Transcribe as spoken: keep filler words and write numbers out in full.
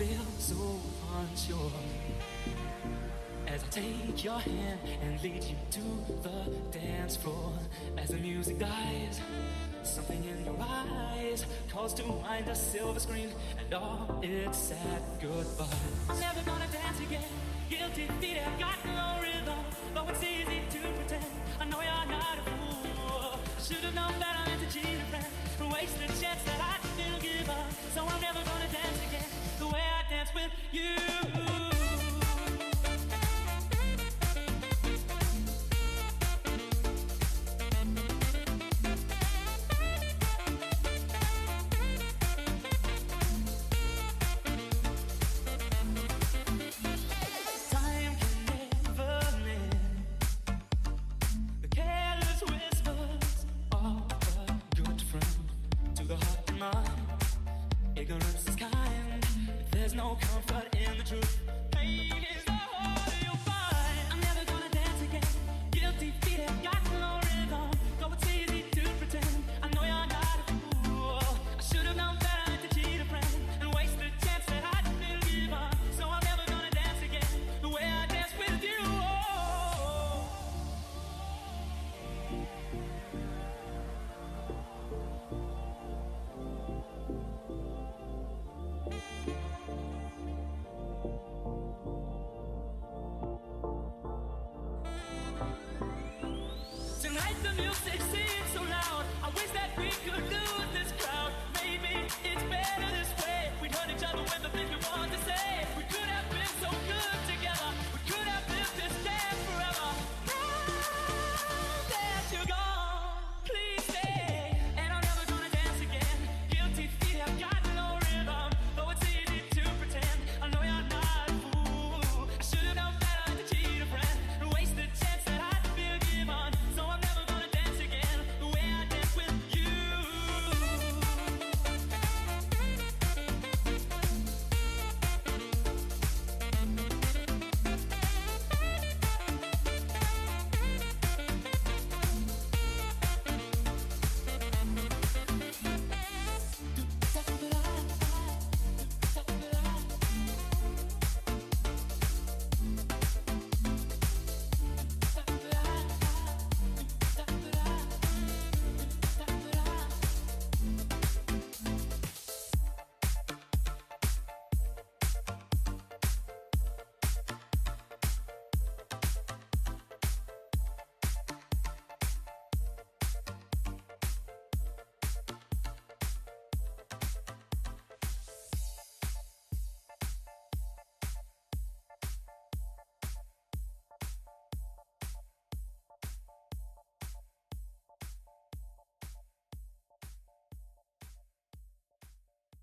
feel so unsure as I take your hand and lead you to the dance floor. As the music dies, something in your eyes calls to mind a silver screen and all its sad goodbye. I'm never gonna dance again. Guilty feet have got no rhythm, though it's easy to pretend. I know you're not a fool. I should have known better than to cheat a friend and waste the chance that I still give up. So I'm never gonna dance again the way I dance with you. Ignorance is kind. There's no comfort in the truth. Pain is the whole you'll find. I'm never gonna dance again. Guilty feet have got no rhythm, though it's easy to pretend. I know you're not a fool. I should have known better than to cheat a friend and waste the chance that I didn't give up. So I'm never gonna dance again the way I dance with you. Tonight the music seems so loud. I wish that we could lose.